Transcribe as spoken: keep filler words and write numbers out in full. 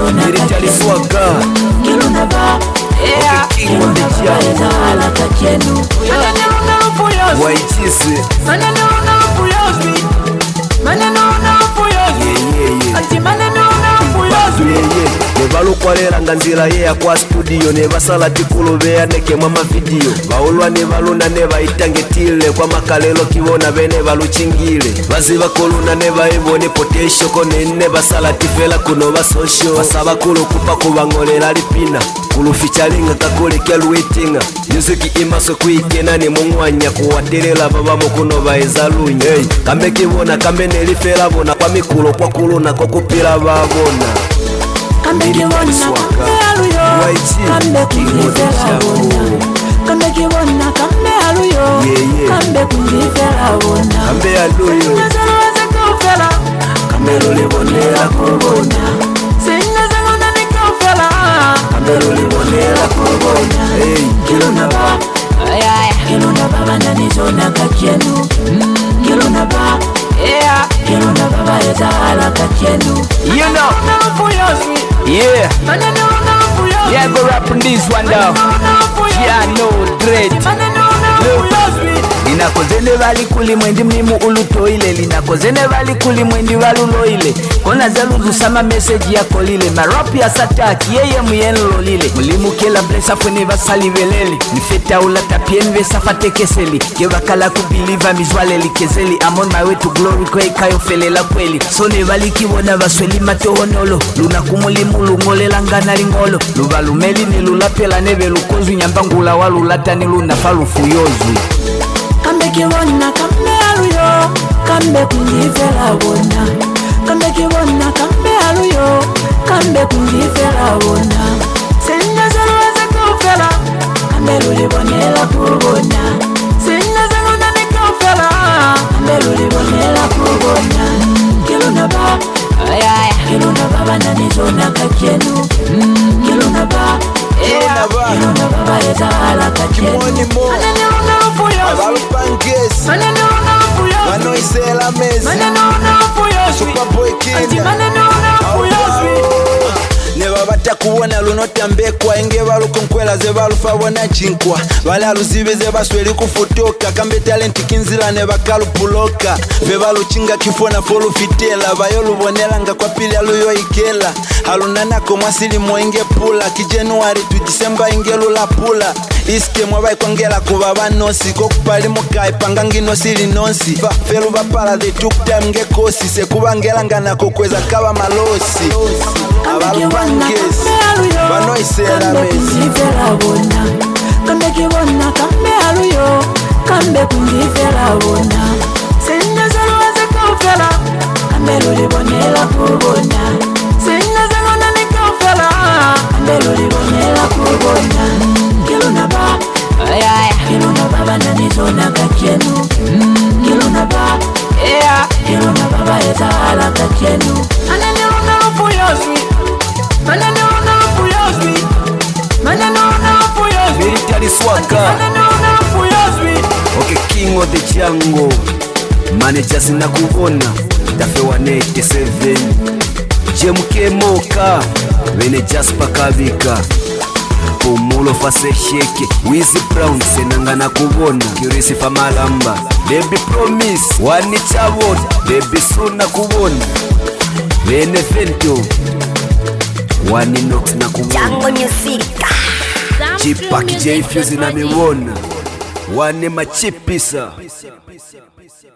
Military swagger. Yeah, king of the jungle. Waichisi. Nebalukwalela nga nzira ye kwa studio nebasala tikulubeya nekemwa mavidiyo baulwa nebaluna nebayita tile kwa makalelo kibona bene baluchingile baziba koluna nebayibone potential konene basala tifela kuno basosho basaba kulukupa kubangolera lipina kulufichalinga kakole kyaluitinga music imaso kuikena ne mungwanya kuwaterela baba mukuno baezalunya hey kambe kibona kambe nelifela bona kwa mikulo kwa kuluna kokupira babona kambe kibona kambe aluyo kambe kunifela bona kambe kibona kambe aluyo kambe kunifela bona kambe aluyo nyazalwaze kufela kambe lulibonera kubona sinazalona nikufela kambe lulibonera kubona hey kilona ba ay kilona baba nanizona kachenu kilona ba yeah kilona baba yazala kachenu you know yeah yeah go rap on this one though yeah no dread linakozene bali kuli mwendi mlimu ulutoile linakozene bali kuli mwendi waluloile kona zaluzu sama message yako lile marapi ya sataki yeye muyeno lile mulimu kela blessa fune basali velele nifeta ula tapien vesa fatekeseli kebakala kubiliva mizwale likezeli I'm on my way to glory kwa ikayo felela kweli so ne bali kibona basweli matohonolo luna kumulimu lungolela ngana lingolo lubalumeli nilulapela nebe lukozu nyambangula walulata niluna falufu yozwi kambe kibona kambe aluyo kambe kunifela bona kambe kibona kambe aluyo kambe kunifela bona senya zalwaze kufela kambe lulibonela kubona senya zalona nikufela kambe lulibonela kubona kilona ba ay kilona baba nanizona kachenu kilona ba kilona ba kilona baba yazala kachenu Abalupangesi Manoisela mezi Superboy Kenya Neba batakuwona lunotambekwa enge balukunkwela ze balufabona chinkwa bala luzibe ze basweli kufutoka kambe talenti kinzila ne bakalupuloka be baluchinga kifona folu fitela bayolubonela nga kwa pili aluyo ikela halunana ko mwasili mwenge pula ki January to December ingelu la pula iske mwabai kwangela kuba banosi kokupali mukai pangangino sili nonsi fa felu bapala they took time ngekosi se kubangela ngana kokweza kaba malosi abalupangesi banoisela mezi kambe kibona kambe aluyo kambe kunifela bona senya zalwaze kufela kambe lulibonela kubona senya zalona nikufela kambe lulibonela kubona kilona ba ay kilona baba nanizona kachenu kilona ba yeah kilona baba yazala kachenu ananiona ufuyosi ananiona ufuyosi ananiona ufuyosi military swagger ananiona ufuyosi okay king of the jungle manager sina kuona tafewa ninety-seven Jemke Moka Vene Jasper Kavika Pumulo fase sheke Wizzy Brown senangana kubona Kirisi Famalamba Baby Promise Wani Chavot Baby Suna kubona Vene Fento Wani Nox na kubona Jungle Music Chipak J Fuse na miwona Wani Machipisa